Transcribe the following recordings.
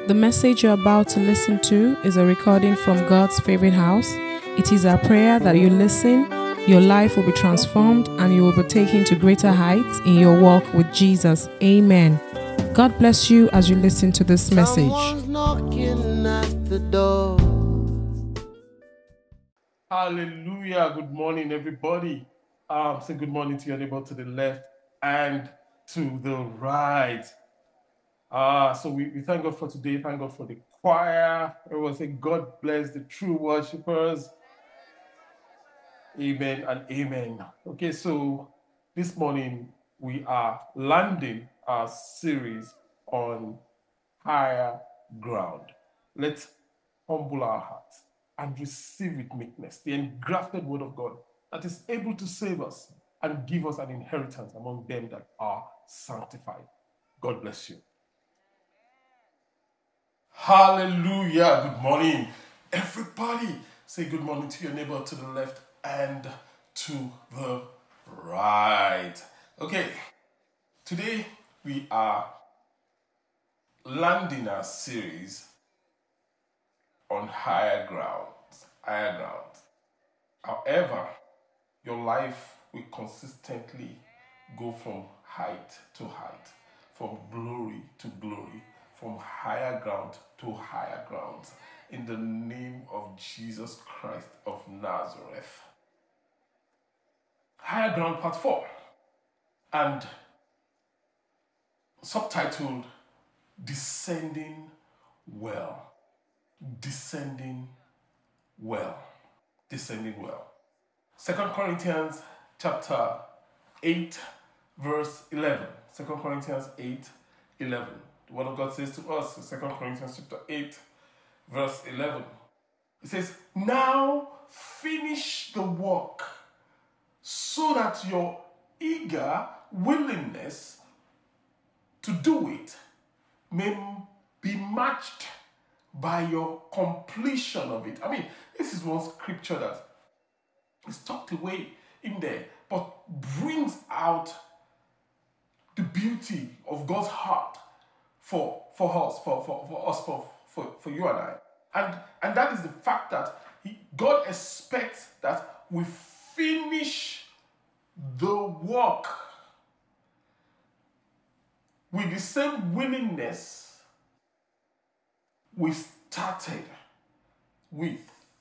The message you're about to listen to is a recording from God's favorite house. It is our prayer that you listen, your life will be transformed, and you will be taken to greater heights in your walk with Jesus. Amen. God bless you as you listen to this message. Someone's knocking at the door. Hallelujah. Good morning, everybody. Say good morning to your neighbor to the left and to the right. So we thank God for today. Thank God for the choir. Everyone say, God bless the true worshipers. Amen and amen. Okay, so this morning we are landing our series on higher ground. Let's humble our hearts and receive with meekness the engrafted word of God that is able to save us and give us an inheritance among them that are sanctified. God bless you. Hallelujah. Good morning, everybody. Say good morning to your neighbor to the left and to the right. Okay, today we are landing our series on higher grounds. Higher grounds. However, your life will consistently go from height to height, from glory to glory, from higher ground to higher grounds, in the name of Jesus Christ of Nazareth. Higher ground part 4, and subtitled Descending Well. Descending well. Descending well. 2 Corinthians chapter 8, verse 11. 2 Corinthians 8, 11. The word of God says to us in 2 Corinthians chapter 8, verse 11. It says, now finish the work so that your eager willingness to do it may be matched by your completion of it. I mean, this is one scripture that is tucked away in there, but brings out the beauty of God's heart for us, for you and I. And that is the fact that God expects that we finish the work with the same willingness we started with.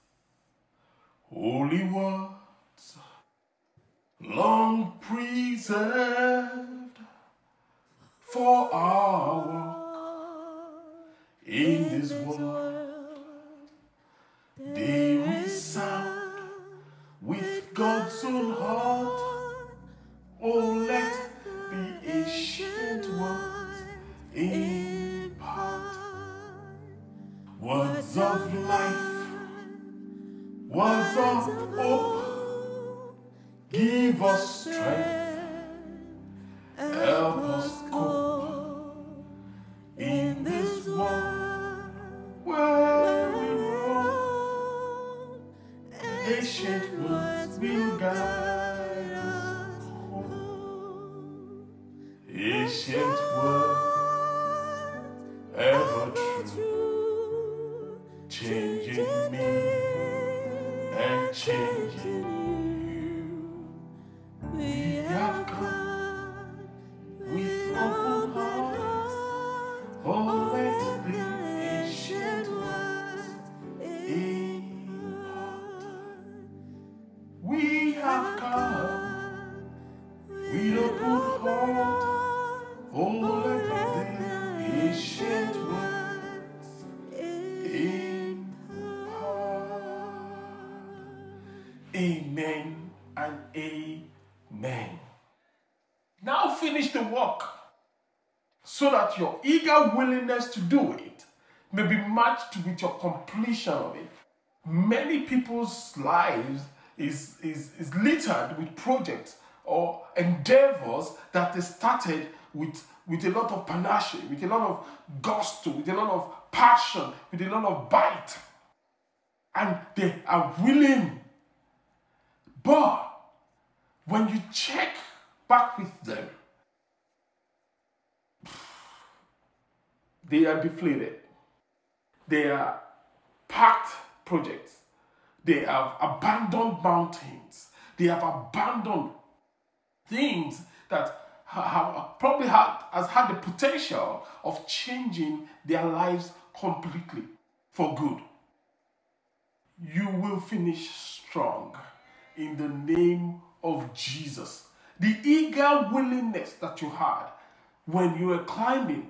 Holy words, long preserved for our walk in this world, they resound with God's own heart. Oh, let the ancient words impart words of life, words of hope. Give us strength, help us cope in this world where we roam. Ancient words will guide us home. Ancient words, ever true, changing me and changing you. We have come with open hearts. Oh, let the ancient words impart. We have come with open hearts. Oh, let the ancient words impart. Amen and amen. Now finish the work so that your eager willingness to do it may be matched with your completion of it. Many people's lives is littered with projects or endeavors that they started with a lot of panache, with a lot of gusto, with a lot of passion, with a lot of bite. And they are willing. But when you check back with them, they are deflated. They are parked projects. They have abandoned mountains. They have abandoned things that has had the potential of changing their lives completely for good. You will finish strong in the name of Jesus. The eager willingness that you had when you were climbing,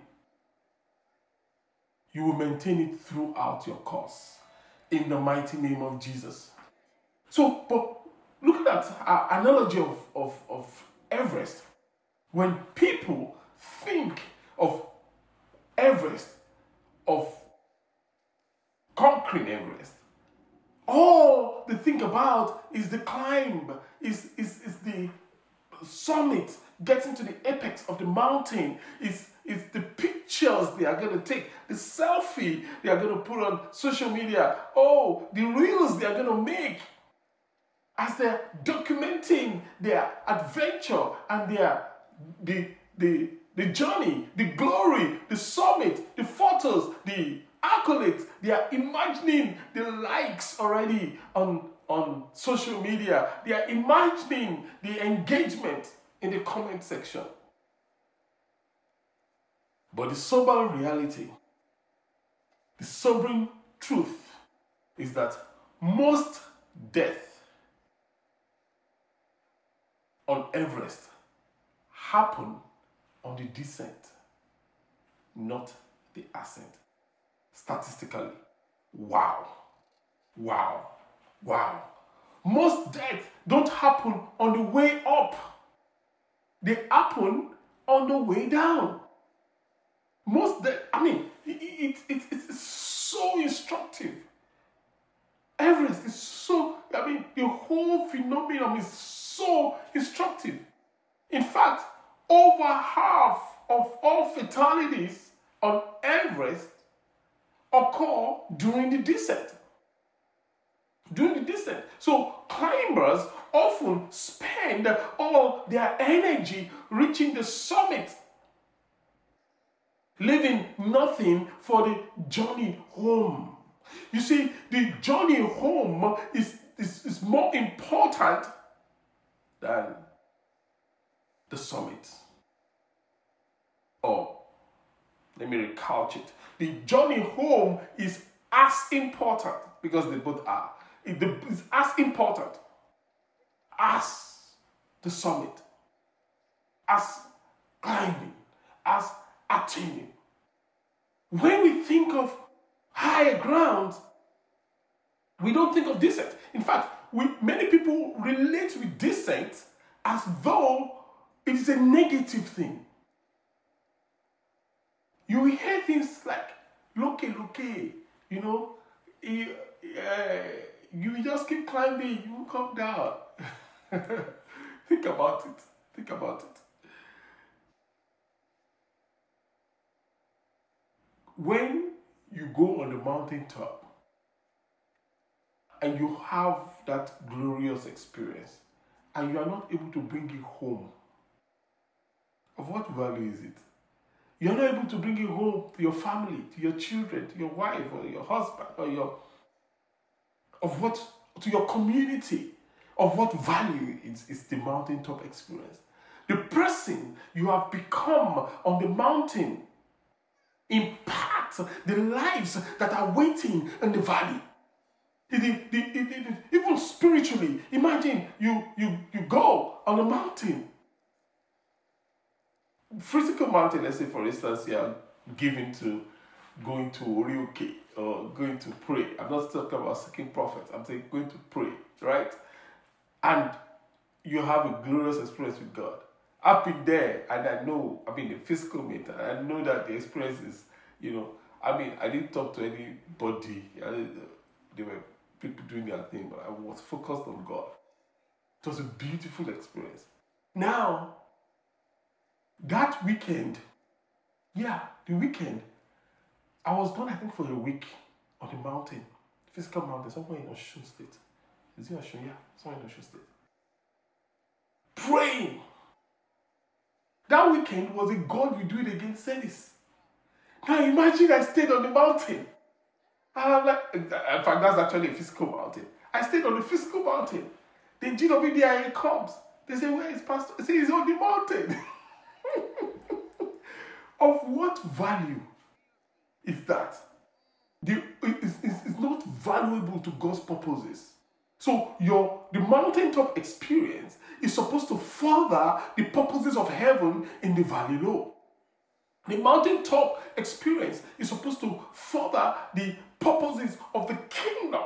you will maintain it throughout your course in the mighty name of Jesus. So, but looking at our analogy of Everest, when people think of Everest, of conquering Everest, all they think about is the climb, is the summit, getting to the apex of the mountain, is the pictures they are going to take, the selfie they are going to put on social media, the reels they are going to make as they're documenting their adventure and the journey, the glory, the summit, the photos, the accolades. They are imagining the likes already on social media. They are imagining the engagement in the comment section. But the sober reality, the sobering truth is that most death on Everest happen on the descent, not the ascent. Statistically, wow. Most deaths don't happen on the way up. They happen on the way down. Most deaths, it's so instructive. Everest is so, the whole phenomenon is so instructive. In fact, over half of all fatalities on Everest occur during the descent. So climbers often spend all their energy reaching the summit, leaving nothing for the journey home. You see, the journey home is more important than the summit. Or, let me recouch it. The journey home is as important, because they both are. It's as important as the summit, as climbing, as attaining. When we think of higher grounds, we don't think of descent. In fact, many people relate with descent as though it is a negative thing. You will hear things like, loke, you just keep climbing, you will come down. Think about it. When you go on the mountaintop and you have that glorious experience and you are not able to bring it home, of what value is it? You're not able to bring it home to your family, to your children, to your wife or your husband, to your community. Of what value is the mountaintop experience? The person you have become on the mountain impacts the lives that are waiting in the valley. Even spiritually, imagine you go on a mountain. Physical mountain, let's say for instance, you are given to going to Orioke or going to pray. I'm not talking about seeking prophets. I'm saying going to pray, right? And you have a glorious experience with God. I've been there and I know, the physical meter, I know that the experience is, I didn't talk to anybody. There were people doing their thing, but I was focused on God. It was a beautiful experience. Now, that weekend, I was gone, I think, for a week on the mountain, physical mountain, somewhere in Osun State. Is it Osun? Yeah, somewhere in Osun State. Praying. That weekend was a God will do it again service. Now imagine I stayed on the mountain And I'm like, in fact, that's actually a physical mountain. I stayed on the physical mountain. Then GWDIA comes. They say, where is Pastor? I say, he's on the mountain. Of what value is that? It's not valuable to God's purposes. So the mountaintop experience is supposed to further the purposes of heaven in the valley low. The mountaintop experience is supposed to further the purposes of the kingdom.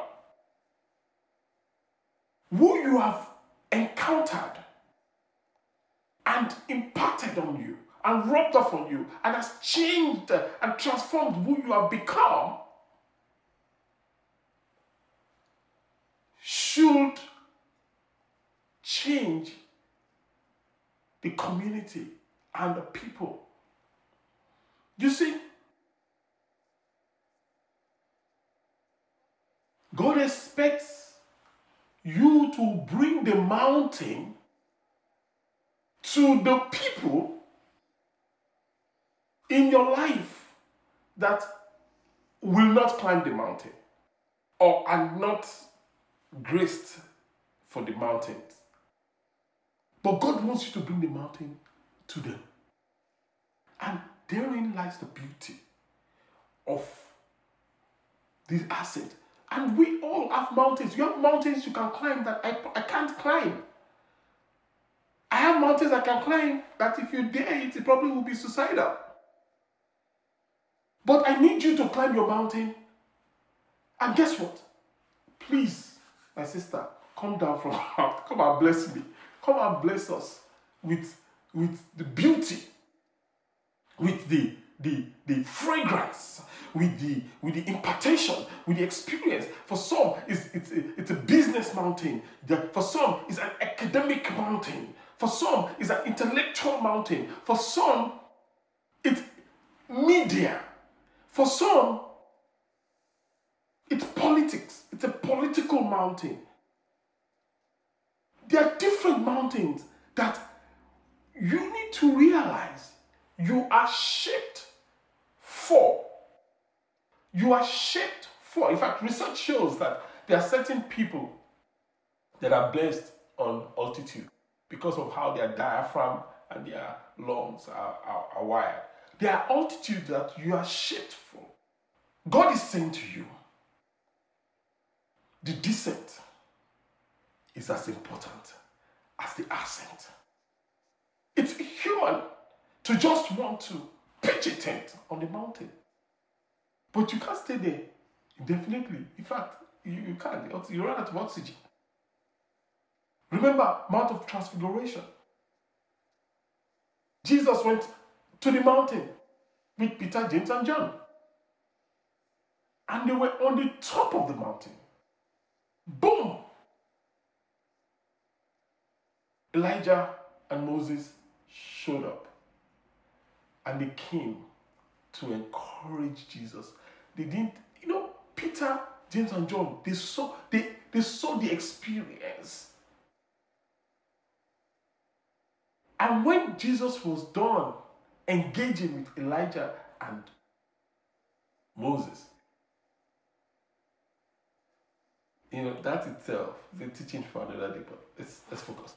Who you have encountered and impacted on you and rubbed off on you and has changed and transformed who you have become should change the community and the people. You see, God expects you to bring the mountain to the people in your life that will not climb the mountain or are not graced for the mountains. But God wants you to bring the mountain to them. And therein lies the beauty of this asset. And we all have mountains. You have mountains you can climb that I can't climb. I have mountains I can climb that if you dare it probably will be suicidal. But I need you to climb your mountain. And guess what? Please, my sister, come down from out. Come and bless me. Come and bless us with the beauty, with the fragrance, with the impartation, with the experience. For some, it's a business mountain. For some, it's an academic mountain. For some, it's an intellectual mountain. For some, it's media. For some, it's politics. It's a political mountain. There are different mountains that you need to realize you are shaped for. You are shaped for. In fact, research shows that there are certain people that are blessed on altitude because of how their diaphragm and their lungs are wired. There are altitudes that you are shaped for. God is saying to you, the descent is as important as the ascent. It's human to just want to pitch a tent on the mountain. But you can't stay there indefinitely. In fact, you can't. You run out of oxygen. Remember Mount of Transfiguration. Jesus went to the mountain with Peter, James, and John. And they were on the top of the mountain. Boom! Elijah and Moses showed up. And they came to encourage Jesus. They didn't, Peter, James, and John, they saw the experience. And when Jesus was done engaging with Elijah and Moses, that itself is a teaching for another day, but let's focus.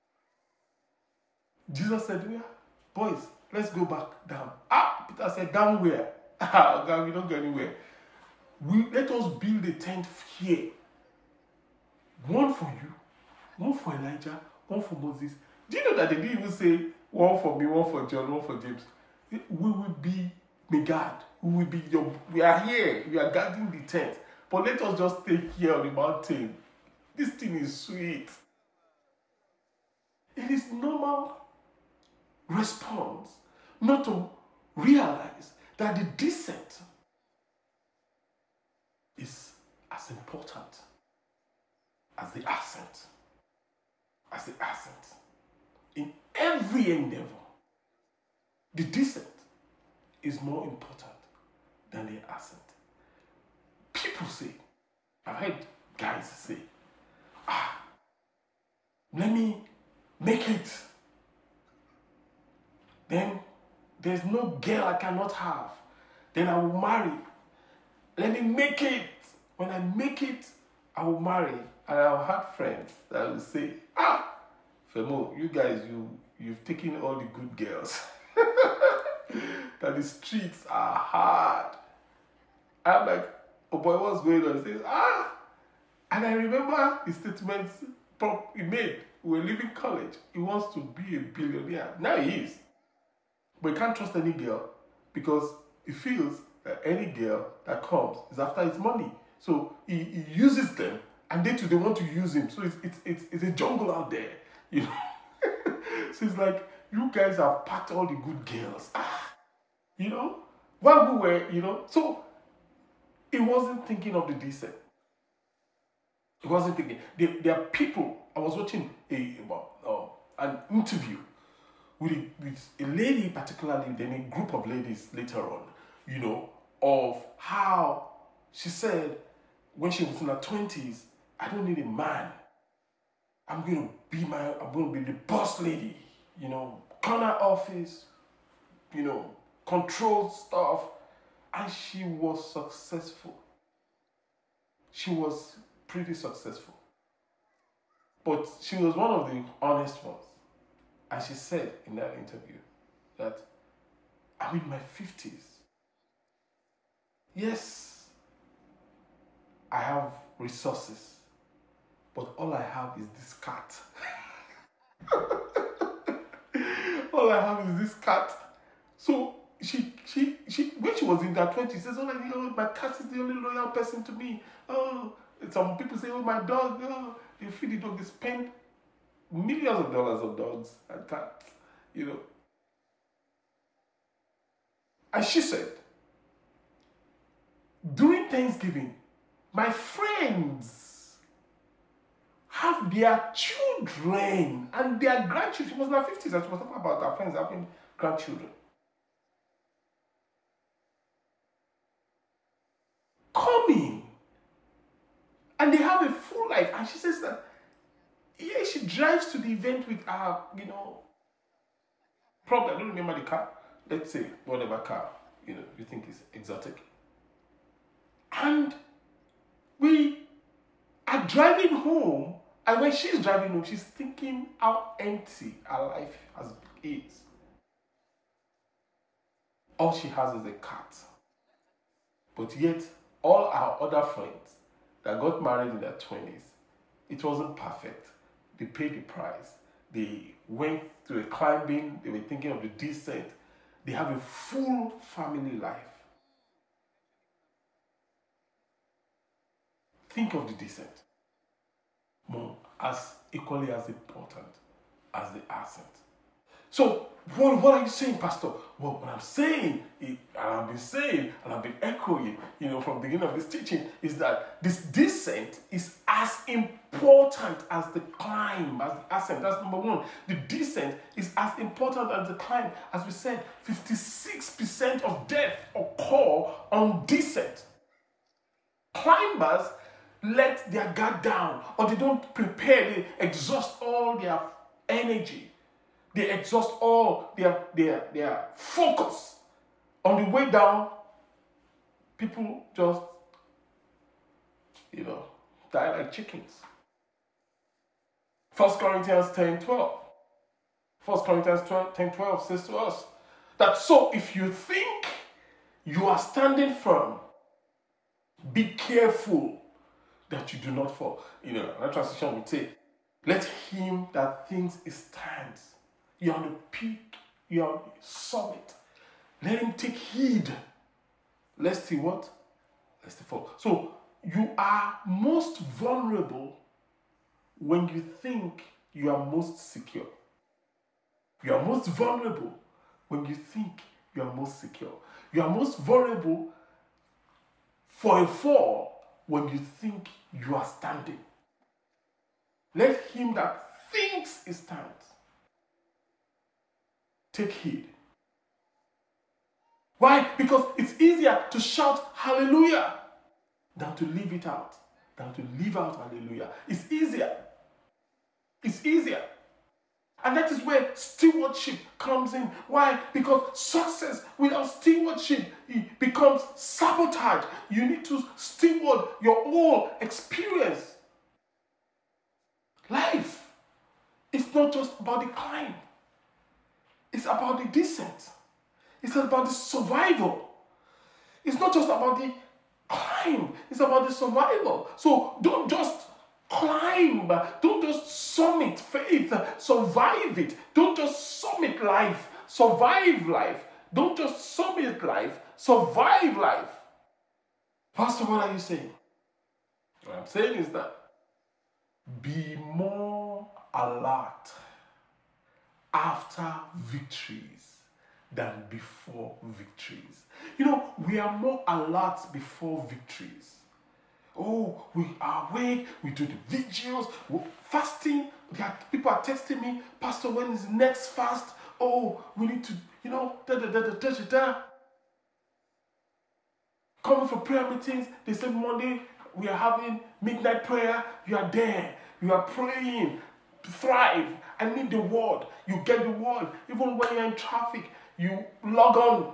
Jesus said, boys, let's go back down. Peter said, down where? God, we don't go anywhere. Let us build a tent here. One for you, one for Elijah, one for Moses. Do you know that they didn't even say one for me, one for John, one for James? We will be Megad. We are here. We are guarding the tent. But let us just stay here on the mountain. This thing is sweet. It is normal response not to realize that the descent is as important as the ascent. As the ascent. In every endeavor, the descent is more important than the ascent. People say, I've heard guys say, let me make it. Then there's no girl I cannot have. Then I will marry. Let me make it. When I make it, I will marry. And I've had friends that will say, Femo, you guys, you've taken all the good girls. That the streets are hard. I'm like, oh boy, what's going on? He says, And I remember the statements he made. We were leaving college. He wants to be a billionaire. Now he is. But he can't trust any girl because he feels that any girl that comes is after his money. So he uses them, and they too, they want to use him. So it's a jungle out there. You know? So it's like, you guys have packed all the good girls. You know? While we were, you know, so he wasn't thinking of the decent. He wasn't thinking. There are people. I was watching an interview with a lady, particularly, then a group of ladies later on, you know, of how she said when she was in her 20s, I don't need a man. I'm going to be the boss lady, you know, corner office, you know, control stuff. And she was successful. She was pretty successful. But she was one of the honest ones. And she said in that interview that I'm in my 50s. Yes, I have resources, but all I have is this cat. All I have is this cat. So she when she was in her 20s, she says, my cat is the only loyal person to me. Some people say, my dog, they feed the dog, they spend millions of dollars on dogs and cats, you know. And she said, during Thanksgiving, my friends have their children and their grandchildren. She was in her 50s and she was talking about her friends having grandchildren. Coming. And they have a full life. And she says that, she drives to the event with her, you know, probably, I don't remember the car. Let's say, whatever car, you know, you think is exotic. And we are driving home, and when she's driving home, she's thinking how empty her life is. All she has is a cat. But yet, all our other friends that got married in their 20s, it wasn't perfect. They paid the price. They went to a climbing. They were thinking of the descent. They have a full family life. Think of the descent more as equally as important as the ascent. So, what are you saying, Pastor? Well, what I'm saying, and I've been saying, and I've been echoing, you know, from the beginning of this teaching, is that this descent is as important as the climb, as the ascent. That's number one. The descent is as important as the climb. As we said, 56% of death occur on descent. Climbers let their guard down, or they don't prepare, they exhaust all their energy. They exhaust all their focus. On the way down, people just, die like chickens. 1 Corinthians 10:12. 1 Corinthians 10:12 says to us that so if you think you are standing firm, be careful that you do not fall. That translation would say, let him that thinks he stands. You're on the peak, you're on the summit. Let him take heed, lest he what? Lest he fall. So you are most vulnerable when you think you are most secure. You are most vulnerable when you think you are most secure. You are most vulnerable for a fall when you think you are standing. Let him that thinks he stands take heed. Why? Because it's easier to shout hallelujah than to leave it out. Than to leave out hallelujah. It's easier. It's easier. And that is where stewardship comes in. Why? Because success without stewardship, it becomes sabotage. You need to steward your whole experience. Life is not just about the climb. It's about the descent. It's about the survival. It's not just about the climb. It's about the survival. So don't just climb. Don't just summit faith. Survive it. Don't just summit life. Survive life. Don't just summit life. Survive life. Pastor, what are you saying? What I'm saying is that be more alert after victories than before victories. You know, we are more alert before victories. Oh, we are awake, we do the vigils, fasting. People are texting me, Pastor, when is the next fast? Oh, we need to, Coming for prayer meetings, they said Monday we are having midnight prayer. You are there, you are praying, thrive. I need the word. You get the word. Even when you're in traffic, you log on.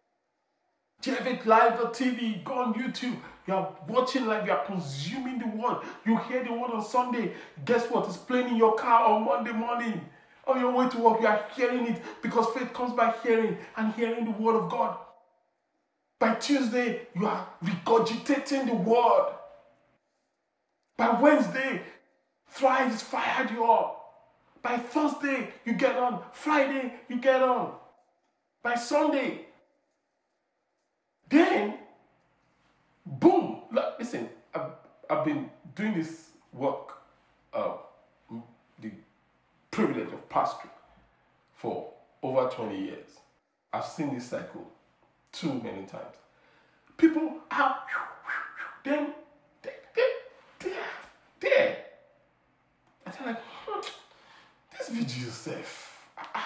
JFHlive.tv, go on YouTube. You are watching live, you are consuming the word. You hear the word on Sunday. Guess what? It's playing in your car on Monday morning. On your way to work, you are hearing it because faith comes by hearing and hearing the word of God. By Tuesday, you are regurgitating the word. By Wednesday, Thrive has fired you up. By Thursday, you get on. Friday, you get on. By Sunday, then, boom. Listen, I've been doing this work, the privilege of pastoring for over 20 years. I've seen this cycle too many times. People are, then there. And they're like, this video safe.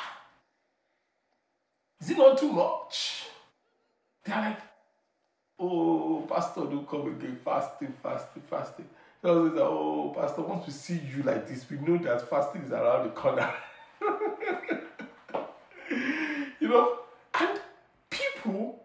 Is it not too much? They're like, oh, Pastor, don't come again, fasting. They always say, oh, Pastor, once we see you like this, we know that fasting is around the corner. And people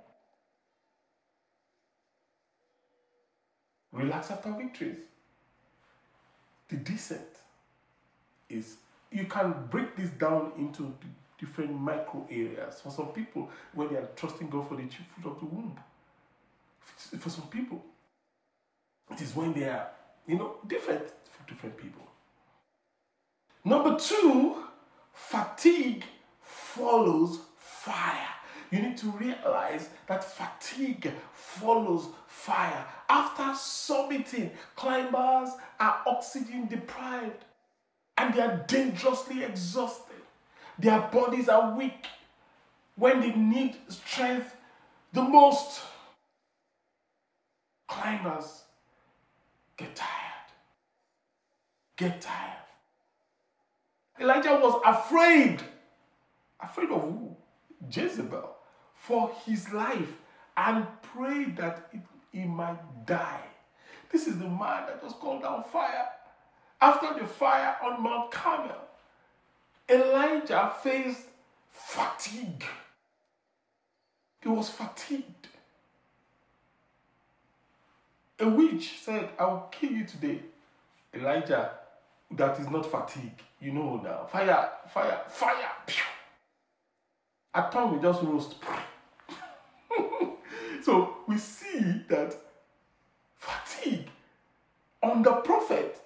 relax after victories. The descent is, you can break this down into different micro areas. For some people, when they are trusting God for the chief fruit of the womb. For some people, it is when they are, different for different people. Number 2, fatigue follows fire. You need to realize that fatigue follows fire. After summiting, climbers are oxygen deprived and they are dangerously exhausted. Their bodies are weak when they need strength the most. Climbers get tired. Elijah was afraid. Afraid of who? Jezebel. For his life, and prayed that he might die. This is the man that was called down fire. After the fire on Mount Carmel, Elijah faced fatigue. He was fatigued. A witch said, I will kill you today. Elijah, that is not fatigue. You know now. Fire. Pew. At times we just roast. So we see that fatigue on the prophet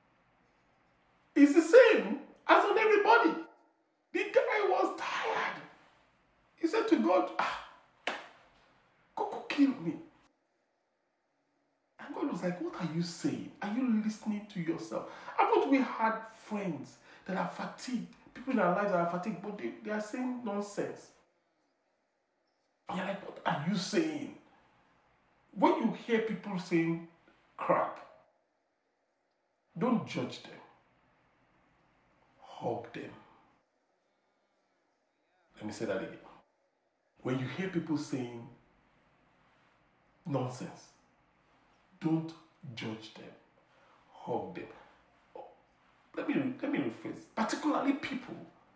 is the same as on everybody. The guy was tired. He said to God, go kill me. And God was like, what are you saying? Are you listening to yourself? I thought we had friends that are fatigued, people in our lives that are fatigued, but they are saying nonsense. And you're like, what are you saying? When you hear people saying crap, don't judge them. Hug them. Let me say that again. When you hear people saying nonsense, don't judge them. Hug them. Let me rephrase. Particularly people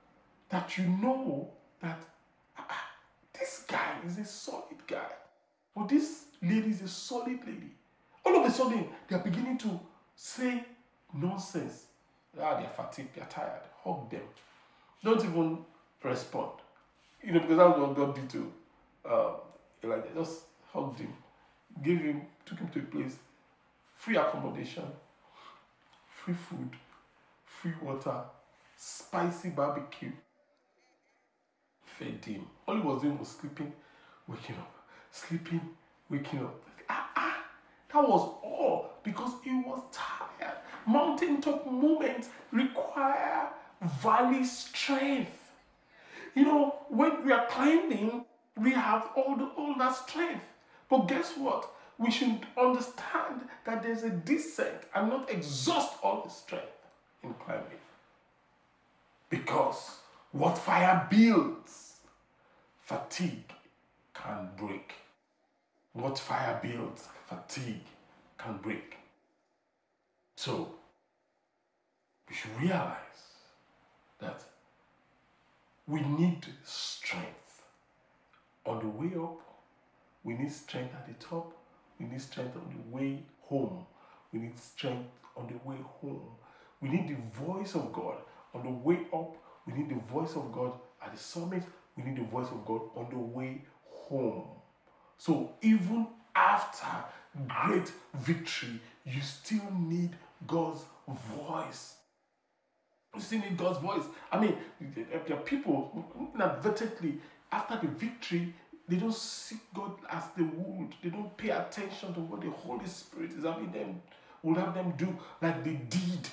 that you know that this guy is a solid guy, or this lady is a solid lady. All of a sudden, they are beginning to say nonsense. They're fatigued, they're tired. Hug them. Don't even respond. Because that's what God did to Elijah. Just hugged him, took him to a place, free accommodation, free food, free water, spicy barbecue. Fed him. All he was doing was sleeping, waking up, sleeping, waking up. That was all because he was tired. Mountaintop moments require valley strength. When we are climbing, we have all that strength. But guess what? We should understand that there's a descent and not exhaust all the strength in climbing. Because what fire builds, fatigue can break. What fire builds, fatigue can break. So, we should realize that we need strength on the way up. We need strength at the top. We need strength on the way home. We need strength on the way home. We need the voice of God on the way up. We need the voice of God at the summit. We need the voice of God on the way home. So even after great victory, you still need God's voice. You still need God's voice. There are people inadvertently, after the victory, they don't seek God as they would. They don't pay attention to what the Holy Spirit is will have them do like they did.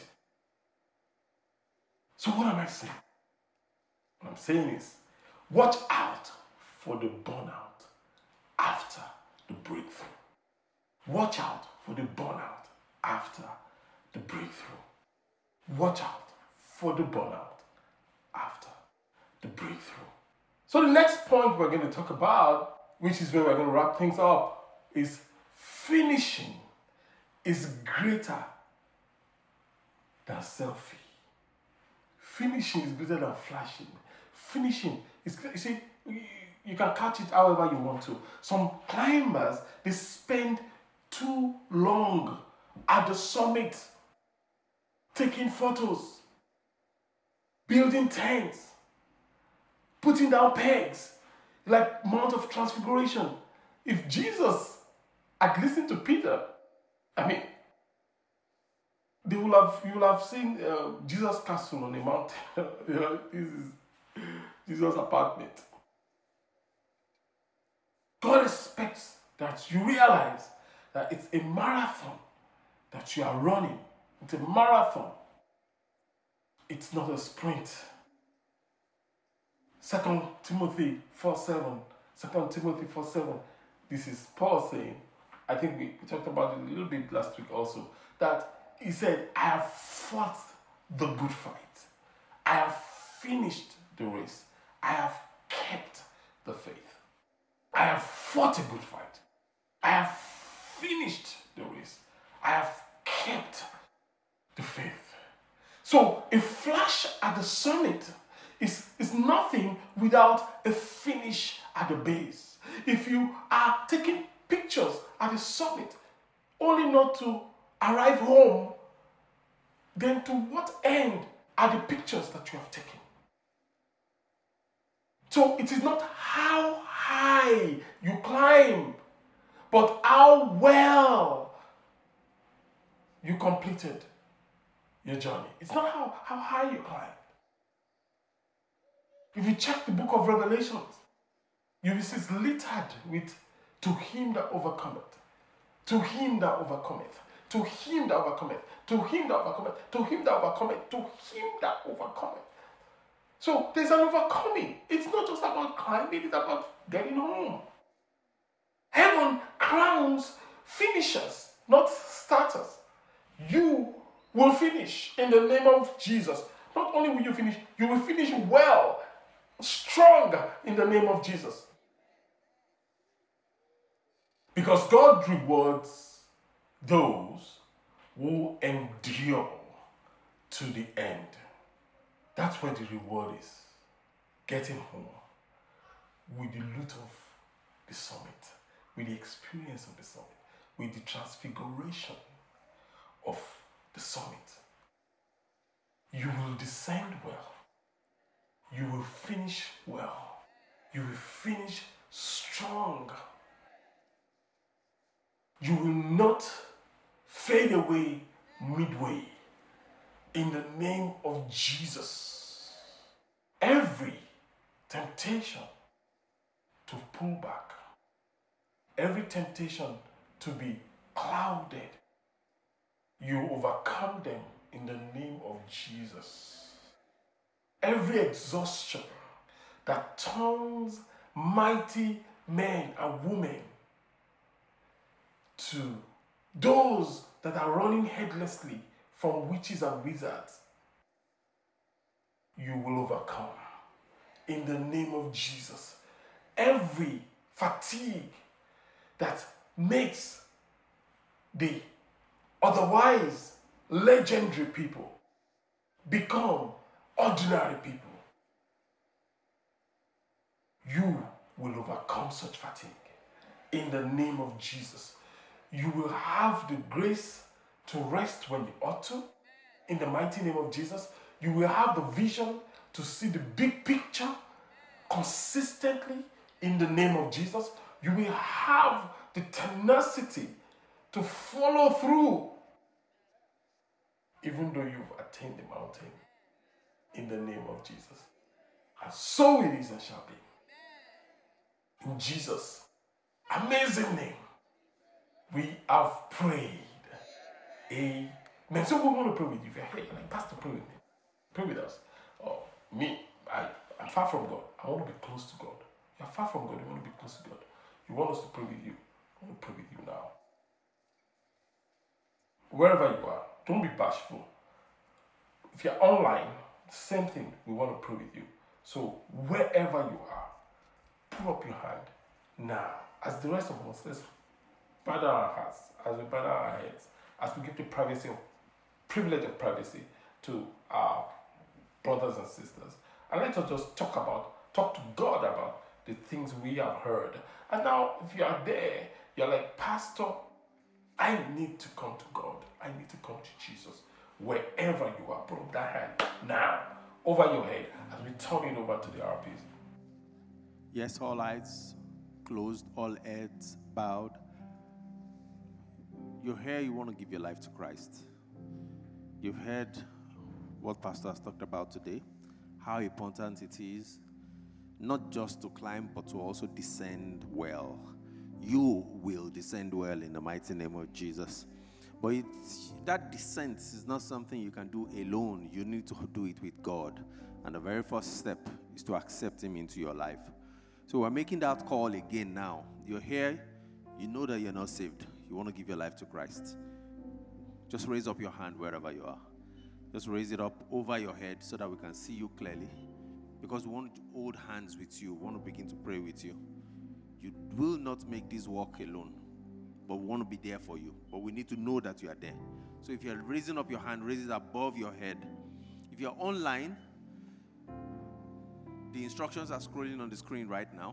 So what am I saying? What I'm saying is, watch out for the burnout after the breakthrough. Watch out for the burnout after the breakthrough. Watch out for the burnout after the breakthrough. So the next point we're going to talk about, which is where we're going to wrap things up, is finishing is greater than selfie. Finishing is greater than flashing. Finishing is, you can catch it however you want to. Some climbers, they spend too long at the summit taking photos, building tents, putting down pegs, like Mount of Transfiguration. If Jesus had listened to Peter, you will have seen Jesus' castle on a mountain. This is Jesus' apartment. God expects that you realize that it's a marathon that you are running. It's a marathon. It's not a sprint. 2 Timothy 4:7. 2 Timothy 4:7. This is Paul saying, I think we talked about it a little bit last week also, that he said, I have fought the good fight. I have finished the race. I have kept the faith. I have fought a good fight. I have finished the race. I have kept the faith. So a flash at the summit is nothing without a finish at the base. If you are taking pictures at the summit, only not to arrive home, then to what end are the pictures that you have taken? So it is not how high you climb, but how well you completed your journey. It's not how high you climb. If you check the book of Revelations, you will see it's littered with to him that overcometh, to him that overcometh, to him that overcometh, to him that overcometh, to him that overcometh, to him that overcometh. So there's an overcoming. It's not just about climbing, it's about getting home. Heaven crowns finishers, not starters. You will finish in the name of Jesus. Not only will you finish, you will finish well, strong in the name of Jesus. Because God rewards those who endure to the end. That's where the reward is. getting home with the loot of the summit, with the experience of the summit, with the transfiguration of the summit. You will descend well. You will finish well. You will finish strong. You will not fade away midway. In the name of Jesus. Every temptation to pull back, every temptation to be clouded, you overcome them in the name of Jesus. Every exhaustion that turns mighty men and women to those that are running headlessly from witches and wizards, you will overcome in the name of Jesus. Every fatigue that makes the otherwise legendary people become ordinary people, you will overcome such fatigue in the name of Jesus. You will have the grace to rest when you ought to, in the mighty name of Jesus. You will have the vision to see the big picture consistently in the name of Jesus. You will have the tenacity to follow through even though you've attained the mountain in the name of Jesus. And so it is and shall be. In Jesus' amazing name, we have prayed. Amen. So we want to pray with you. If you're here, you're like, Pastor, pray with me. Pray with us. Oh, me, I'm far from God. I want to be close to God. You're far from God. You want to be close to God. You want us to pray with you. I want to pray with you now. Wherever you are, don't be bashful. If you're online, same thing. We want to pray with you. So wherever you are, put up your hand now. As the rest of us, let's bow down our hearts, as we bow down our heads, as we give the privilege of privacy to our brothers and sisters. And let us just talk to God about the things we have heard. And now, if you are there, you're like, Pastor, I need to come to God. I need to come to Jesus. Wherever you are, put up that hand now, over your head, as we turn it over to the RPs. Yes, all eyes closed, all heads bowed. You're here, you want to give your life to Christ. You've heard what Pastor has talked about today, how important it is not just to climb, but to also descend well. You will descend well in the mighty name of Jesus. But that descent is not something you can do alone. You need to do it with God. And the very first step is to accept Him into your life. So we're making that call again now. You're here, you know that you're not saved. You want to give your life to Christ. Just raise up your hand wherever you are. Just raise it up over your head so that we can see you clearly. Because we want to hold hands with you. We want to begin to pray with you. You will not make this walk alone. But we want to be there for you. But we need to know that you are there. So if you're raising up your hand, raise it above your head. If you're online, the instructions are scrolling on the screen right now.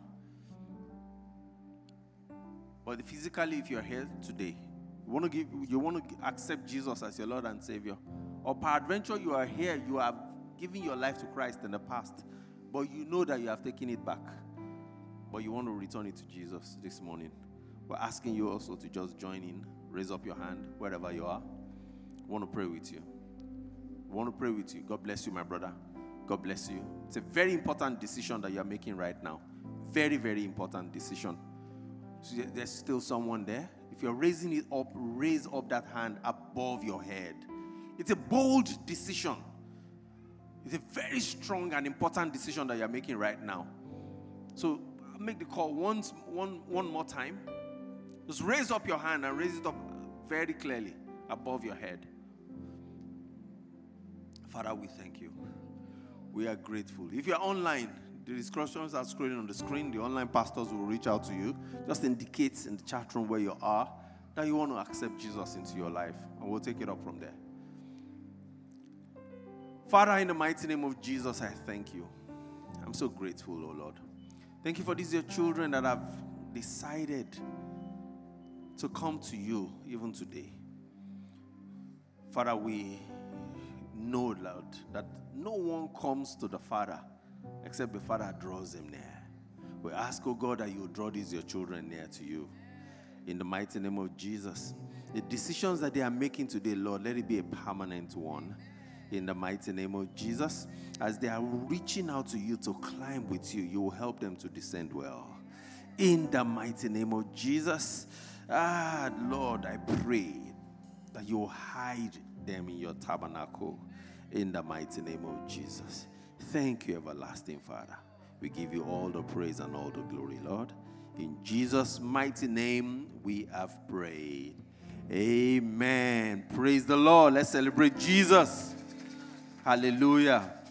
But physically, if you're here today, you want to accept Jesus as your Lord and Savior. Or peradventure, you are here, you have given your life to Christ in the past, but you know that you have taken it back. But you want to return it to Jesus this morning. We're asking you also to just join in. Raise up your hand wherever you are. We want to pray with you. We want to pray with you. God bless you, my brother. God bless you. It's a very important decision that you're making right now. Very, very important decision. So there's still someone there. If you're raising it up, raise up that hand above your head. It's a bold decision. It's a very strong and important decision that you're making right now. So I'll make the call one more time. Just raise up your hand and raise it up very clearly above your head. Father, we thank you. We are grateful. If you're online, the instructions are scrolling on the screen. The online pastors will reach out to you. Just indicate in the chat room where you are that you want to accept Jesus into your life. And we'll take it up from there. Father, in the mighty name of Jesus, I thank you. I'm so grateful, oh Lord. Thank you for these your children that have decided to come to you even today. Father, we know, Lord, that no one comes to the Father except the Father draws them near. We ask, oh God, that you draw these your children near to you. In the mighty name of Jesus. The decisions that they are making today, Lord, let it be a permanent one. In the mighty name of Jesus. As they are reaching out to you to climb with you, you will help them to descend well. In the mighty name of Jesus. Lord, I pray that you will hide them in your tabernacle. In the mighty name of Jesus. Thank you, everlasting Father. We give you all the praise and all the glory, Lord. In Jesus' mighty name, we have prayed. Amen. Praise the Lord. Let's celebrate Jesus. Hallelujah.